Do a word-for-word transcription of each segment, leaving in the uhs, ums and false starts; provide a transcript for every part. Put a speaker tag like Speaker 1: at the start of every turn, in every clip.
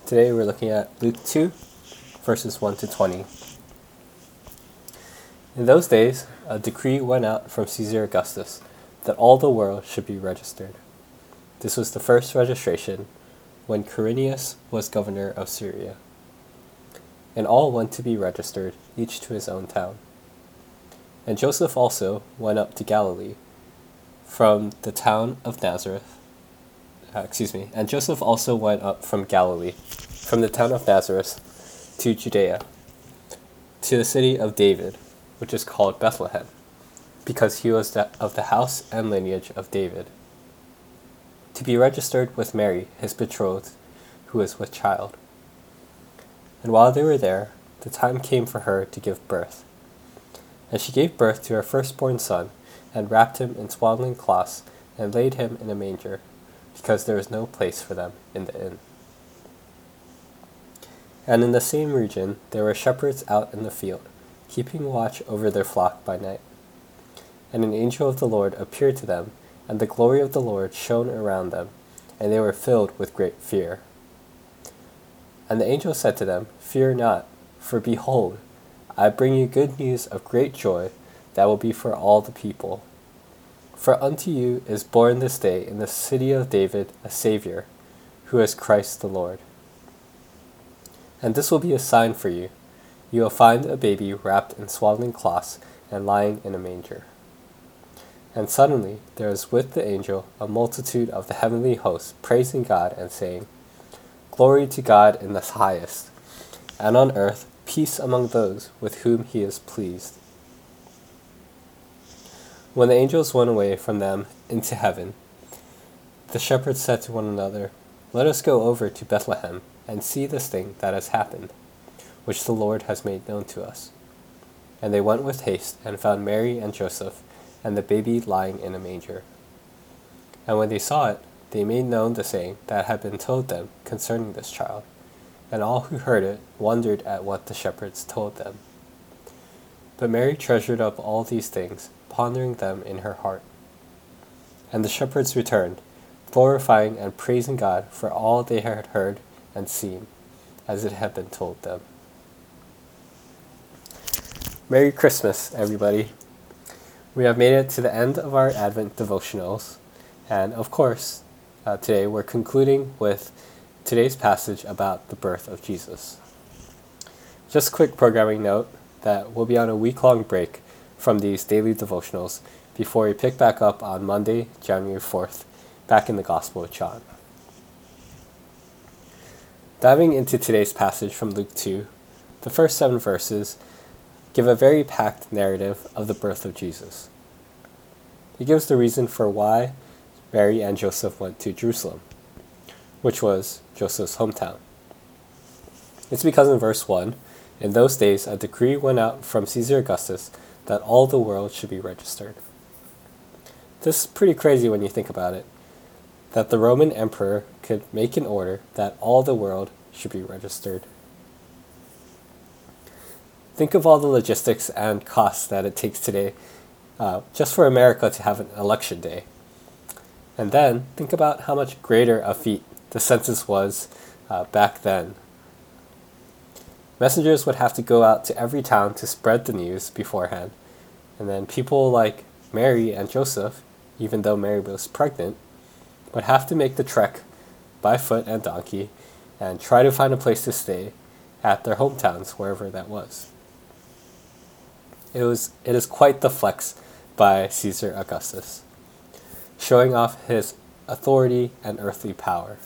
Speaker 1: Today we're looking at Luke two, verses one to twenty. In those days, a decree went out from Caesar Augustus that all the world should be registered. This was the first registration when Quirinius was governor of Syria. And all went to be registered, each to his own town. And Joseph also went up to Galilee from the town of Nazareth. Uh, excuse me. And Joseph also went up from Galilee, from the town of Nazareth, to Judea, to the city of David, which is called Bethlehem, because he was of the house and lineage of David, to be registered with Mary, his betrothed, who was with child. And while they were there, the time came for her to give birth. And she gave birth to her firstborn son, and wrapped him in swaddling cloths, and laid him in a manger, because there was no place for them in the inn. And in the same region there were shepherds out in the field, keeping watch over their flock by night. And an angel of the Lord appeared to them, and the glory of the Lord shone around them, and they were filled with great fear. And the angel said to them, "Fear not, for behold, I bring you good news of great joy that will be for all the people. For unto you is born this day in the city of David a Savior, who is Christ the Lord. And this will be a sign for you. You will find a baby wrapped in swaddling cloths and lying in a manger." And suddenly there was with the angel a multitude of the heavenly hosts, praising God and saying, "Glory to God in the highest, and on earth peace among those with whom he is pleased." When the angels went away from them into heaven, the shepherds said to one another, "Let us go over to Bethlehem and see this thing that has happened, which the Lord has made known to us." And they went with haste and found Mary and Joseph and the baby lying in a manger. And when they saw it, they made known the saying that had been told them concerning this child. And all who heard it wondered at what the shepherds told them. But Mary treasured up all these things, pondering them in her heart. And the shepherds returned, glorifying and praising God for all they had heard and seen, as it had been told them. Merry Christmas, everybody. We have made it to the end of our Advent devotionals, and of course, uh, today we're concluding with today's passage about the birth of Jesus. Just a quick programming note that we'll be on a week-long break from these daily devotionals before we pick back up on Monday, January fourth, back in the Gospel of John. Diving into today's passage from Luke two, the first seven verses give a very packed narrative of the birth of Jesus. It gives the reason for why Mary and Joseph went to Jerusalem, which was Joseph's hometown. It's because in verse one, in those days a decree went out from Caesar Augustus that all the world should be registered. This is pretty crazy when you think about it, that the Roman emperor could make an order that all the world should be registered. Think of all the logistics and costs that it takes today uh, just for America to have an election day. And then think about how much greater a feat the census was uh, back then. Messengers would have to go out to every town to spread the news beforehand. And then people like Mary and Joseph, even though Mary was pregnant, would have to make the trek by foot and donkey and try to find a place to stay at their hometowns, wherever that was. It was it is quite the flex by Caesar Augustus, showing off his authority and earthly power.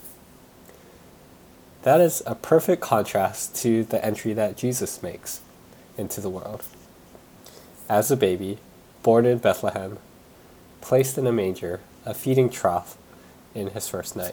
Speaker 1: That is a perfect contrast to the entry that Jesus makes into the world. As a baby, born in Bethlehem, placed in a manger, a feeding trough, in his first night.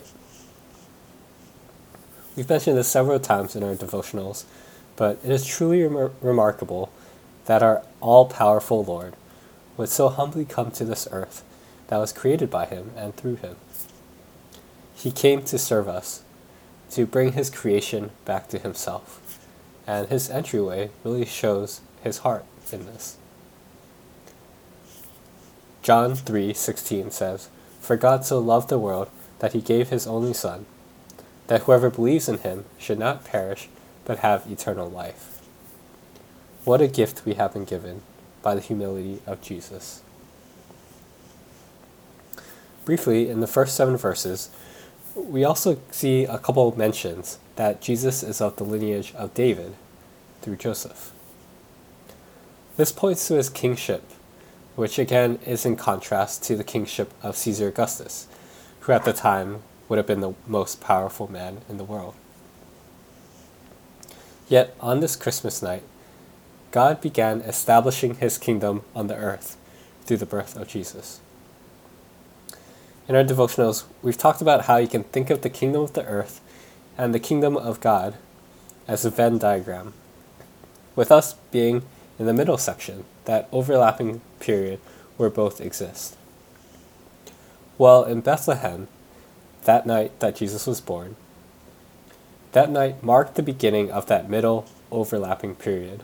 Speaker 1: We've mentioned this several times in our devotionals, but it is truly rem- remarkable that our all-powerful Lord would so humbly come to this earth that was created by him and through him. He came to serve us, to bring his creation back to himself, and his entryway really shows his heart in this. John three sixteen says, "For God so loved the world that he gave his only Son, that whoever believes in him should not perish, but have eternal life. What a gift we have been given by the humility of Jesus. Briefly, in the first seven verses, we also see a couple of mentions that Jesus is of the lineage of David through Joseph. This points to his kingship, which again is in contrast to the kingship of Caesar Augustus, who at the time would have been the most powerful man in the world. Yet on this Christmas night, God began establishing his kingdom on the earth through the birth of Jesus. In our devotionals, we've talked about how you can think of the kingdom of the earth and the kingdom of God as a Venn diagram, with us being in the middle section, that overlapping period where both exist. Well, in Bethlehem, that night that Jesus was born, that night marked the beginning of that middle overlapping period.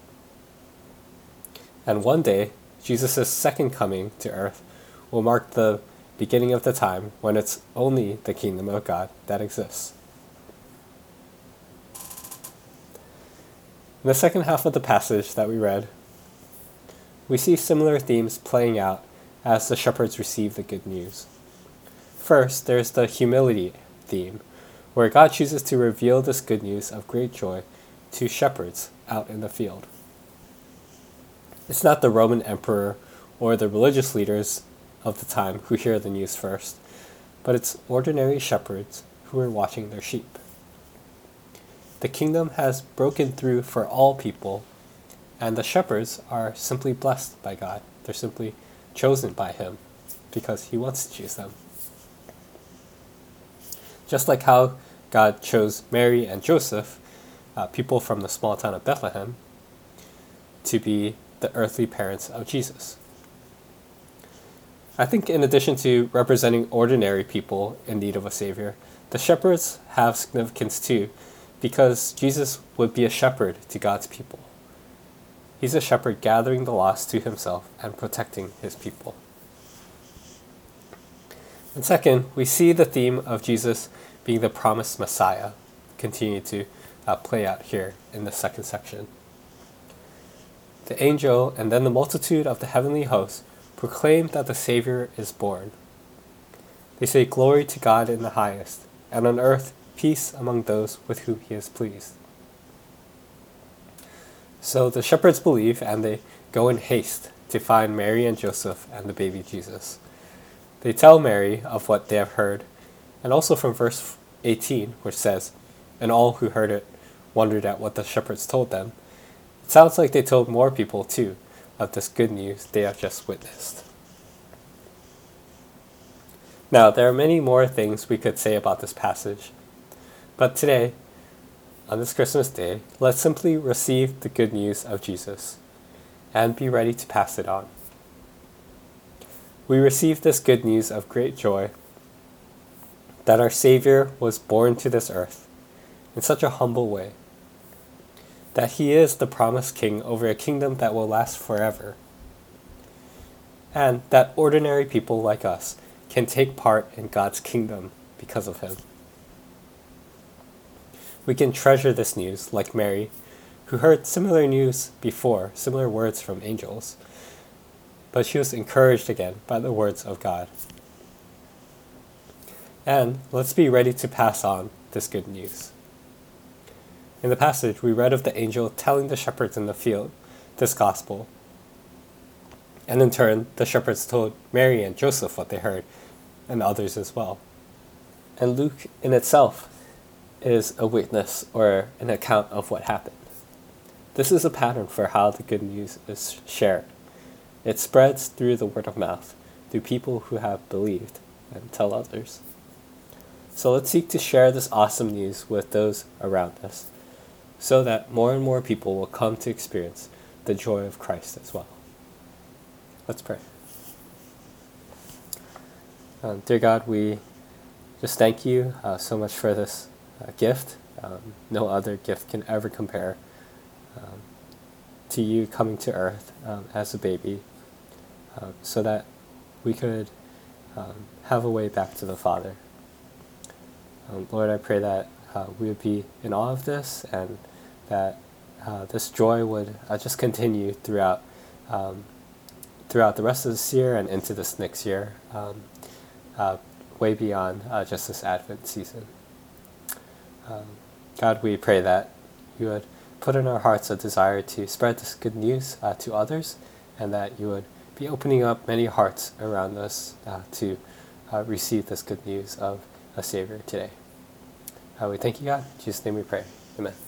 Speaker 1: And one day, Jesus' second coming to earth will mark the beginning of the time when it's only the kingdom of God that exists. In the second half of the passage that we read, we see similar themes playing out as the shepherds receive the good news. First, there's the humility theme, where God chooses to reveal this good news of great joy to shepherds out in the field. It's not the Roman emperor or the religious leaders of the time who hear the news first, but it's ordinary shepherds who are watching their sheep. The kingdom has broken through for all people, and the shepherds are simply blessed by God. They're simply chosen by him because he wants to choose them. Just like how God chose Mary and Joseph, uh, people from the small town of Bethlehem, to be the earthly parents of Jesus. I think in addition to representing ordinary people in need of a savior, the shepherds have significance too, because Jesus would be a shepherd to God's people. He's a shepherd gathering the lost to himself and protecting his people. And second, we see the theme of Jesus being the promised Messiah continue to uh, play out here in the second section. The angel and then the multitude of the heavenly hosts proclaim that the Savior is born. They say, "Glory to God in the highest, and on earth peace among those with whom he is pleased." So the shepherds believe, and they go in haste to find Mary and Joseph and the baby Jesus. They tell Mary of what they have heard, and also from verse eighteen, which says, "And all who heard it wondered at what the shepherds told them." It sounds like they told more people, too, of this good news they have just witnessed. Now, there are many more things we could say about this passage, but today, on this Christmas day, let's simply receive the good news of Jesus and be ready to pass it on. We receive this good news of great joy that our Savior was born to this earth in such a humble way, that he is the promised king over a kingdom that will last forever, and that ordinary people like us can take part in God's kingdom because of him. We can treasure this news like Mary, who heard similar news before, similar words from angels, but she was encouraged again by the words of God. And let's be ready to pass on this good news. In the passage, we read of the angel telling the shepherds in the field this gospel. And in turn, the shepherds told Mary and Joseph what they heard, and others as well. And Luke in itself is a witness or an account of what happened. This is a pattern for how the good news is shared. It spreads through the word of mouth, through people who have believed and tell others. So let's seek to share this awesome news with those around us, so that more and more people will come to experience the joy of Christ as well. Let's pray. Um, dear God, we just thank you uh, so much for this uh, gift. Um, no other gift can ever compare um, to you coming to earth um, as a baby, uh, so that we could um, have a way back to the Father. Um, Lord, I pray that uh, we would be in awe of this, and that uh, this joy would uh, just continue throughout um, throughout the rest of this year and into this next year, um, uh, way beyond uh, just this Advent season. Um, God, we pray that you would put in our hearts a desire to spread this good news uh, to others, and that you would be opening up many hearts around us uh, to uh, receive this good news of a Savior today. Uh, we thank you, God. In Jesus' name we pray. Amen.